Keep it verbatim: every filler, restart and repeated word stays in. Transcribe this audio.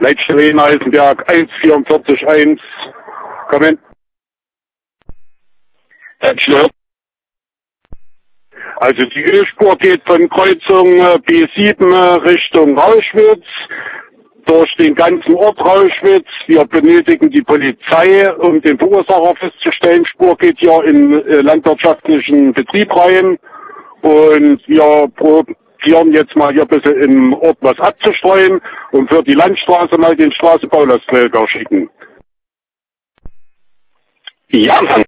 Leitstelle Eisenberg eins vier vier eins. Kommen. Also die Ölspur geht von Kreuzung B sieben Richtung Rauschwitz, durch den ganzen Ort Rauschwitz. Wir benötigen die Polizei, um den Verursacher festzustellen. Spur geht hier in landwirtschaftlichen Betrieb rein und wir probieren jetzt mal hier ein bisschen im Ort was abzustreuen und für die Landstraße mal den Straßenbaulastträger schicken. Ja, Mann.